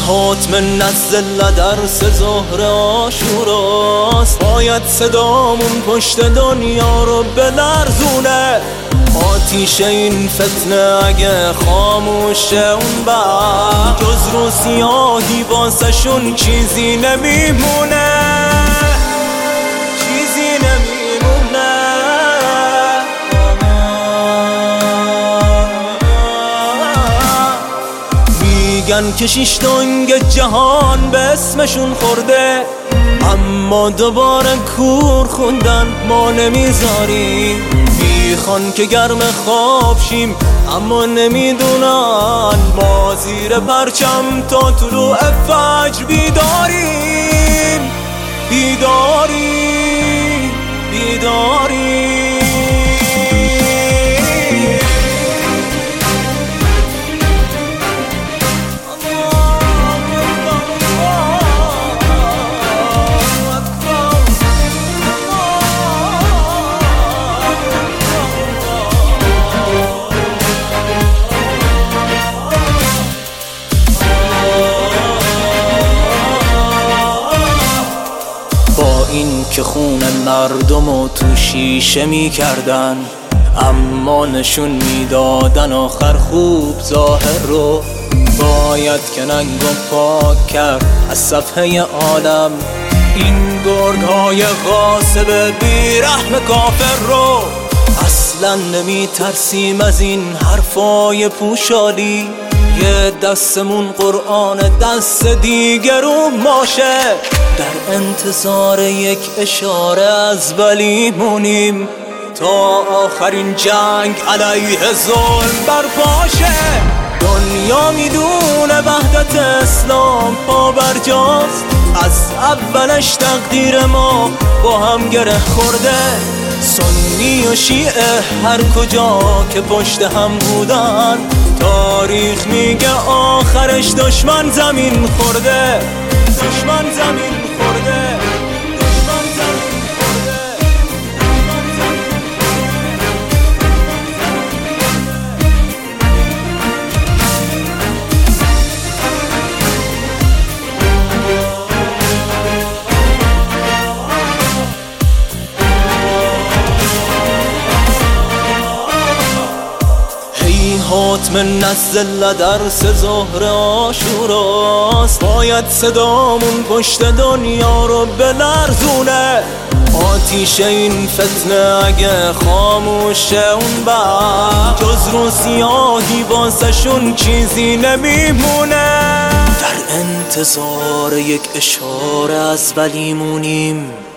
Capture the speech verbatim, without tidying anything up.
هیهات من نزل درس ظهر عاشوراست، باید صدامون پشت دنیا رو بلرزونه. آتیش این فتنه اگه خاموشه اون بعد جز رو سیاهی واسه شون چیزی نمیمونه، چیزی نمیمونه. میگن که شش دنگ جهان به اسمشون خورده، اما دوباره کور خوندن ما نمیذاریم. میخوان که گرم خواب شیم اما نمیدونن ما زیر پرچم تا طلوع فجر بیداریم، بیداریم، بیداریم. این که خون مردمو تو شیشه میکردن، اما نشون میدادن آخر خوب ظاهر رو. باید که ننگو پاک کرد از صفحه عالم این گرگ های غاصب بیرحم کافر رو. اصلا نمی ترسیم از این حرفای پوشالی، یه دستمون قرآن دست دیگرون ماشه. در انتظار یک اشاره از ولی مونیم تا آخرین جنگ علیه ظلم برپاشه. دنیا میدونه وحدت اسلام پا برجاست، از اولش تقدیر ما با هم گره خورده. سنی و شیعه هر کجا که پشت هم بودن، تاریخ میگه آخرش دشمن زمین خورده، دشمن زمین خورده، دشمن زمین خورده، دشمن زمین هیهات من نزل درس ظهر عاشوراست، باید صدامون پشت دنیا رو بلرزونه. آتیش این فتنه اگه خاموشه اون بعد جز رو سیاهی واسه شون چیزی نمیمونه. در انتظار یک اشاره از ولی مونیم